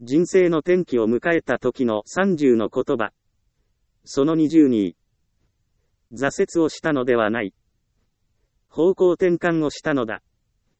人生の転機を迎えた時の30の言葉。その20に、挫折をしたのではない。方向転換をしたのだ。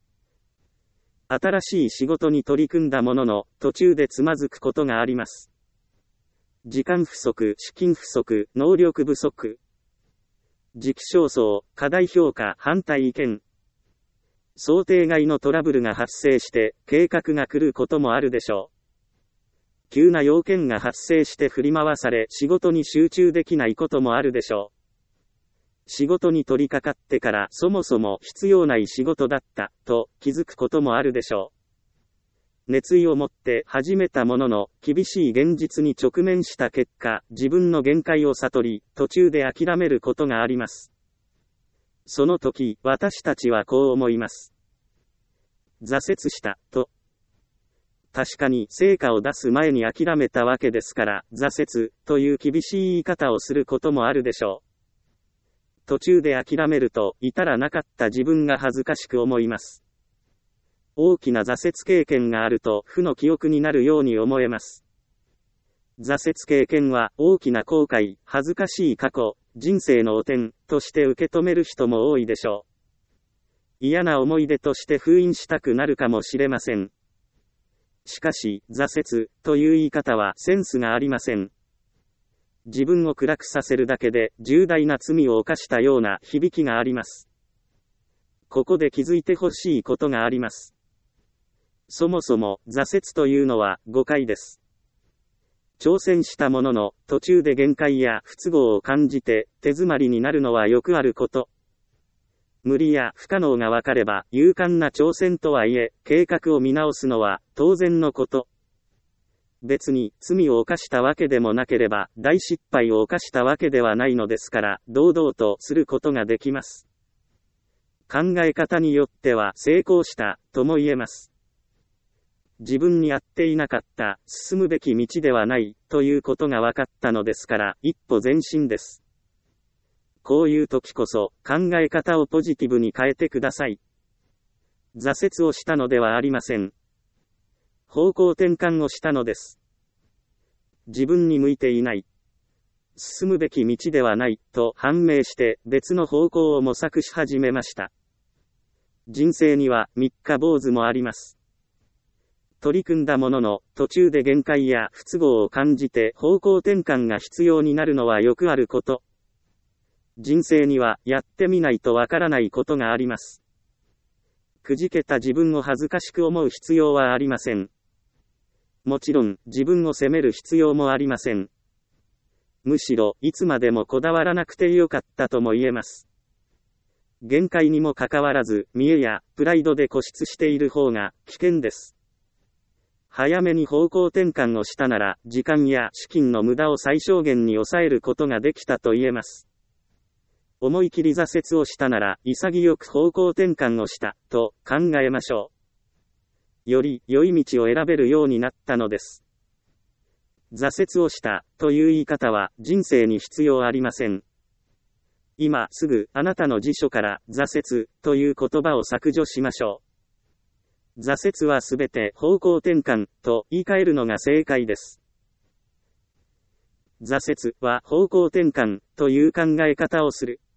新しい仕事に取り組んだものの、途中でつまずくことがあります。時間不足、資金不足、能力不足。時期尚早、過大評価、反対意見。想定外のトラブルが発生して、計画が狂うこともあるでしょう。急な要件が発生して振り回され、仕事に集中できないこともあるでしょう。仕事に取り掛かってからそもそも必要ない仕事だった、と気づくこともあるでしょう。熱意を持って始めたものの、厳しい現実に直面した結果、自分の限界を悟り、途中で諦めることがあります。その時、私たちはこう思います。挫折した、と。確かに成果を出す前に諦めたわけですから、挫折、という厳しい言い方をすることもあるでしょう。途中で諦めると、いたらなかった自分が恥ずかしく思います。大きな挫折経験があると、負の記憶になるように思えます。挫折経験は、大きな後悔、恥ずかしい過去、人生の汚点、として受け止める人も多いでしょう。嫌な思い出として封印したくなるかもしれません。しかし、挫折、という言い方はセンスがありません。自分を暗くさせるだけで重大な罪を犯したような響きがあります。ここで気づいてほしいことがあります。そもそも挫折というのは誤解です。挑戦したものの途中で限界や不都合を感じて手詰まりになるのはよくあること。無理や不可能が分かれば勇敢な挑戦とはいえ計画を見直すのは当然のこと。別に罪を犯したわけでもなければ大失敗を犯したわけではないのですから堂々とすることができます。考え方によっては成功したとも言えます。自分に合っていなかった進むべき道ではないということが分かったのですから一歩前進です。こういう時こそ考え方をポジティブに変えてください。挫折をしたのではありません。方向転換をしたのです。自分に向いていない。進むべき道ではない、と判明して別の方向を模索し始めました。人生には三日坊主もあります。取り組んだものの途中で限界や不都合を感じて方向転換が必要になるのはよくあること。人生にはやってみないとわからないことがあります。くじけた自分を恥ずかしく思う必要はありません。もちろん、自分を責める必要もありません。むしろ、いつまでもこだわらなくてよかったとも言えます。限界にもかかわらず、見栄やプライドで固執している方が危険です。早めに方向転換をしたなら、時間や資金の無駄を最小限に抑えることができたと言えます。思い切り挫折をしたなら、潔く方向転換をした、と考えましょう。より良い道を選べるようになったのです。挫折をしたという言い方は人生に必要ありません。今すぐあなたの辞書から挫折という言葉を削除しましょう。挫折はすべて方向転換と言い換えるのが正解です。挫折は方向転換という考え方をする。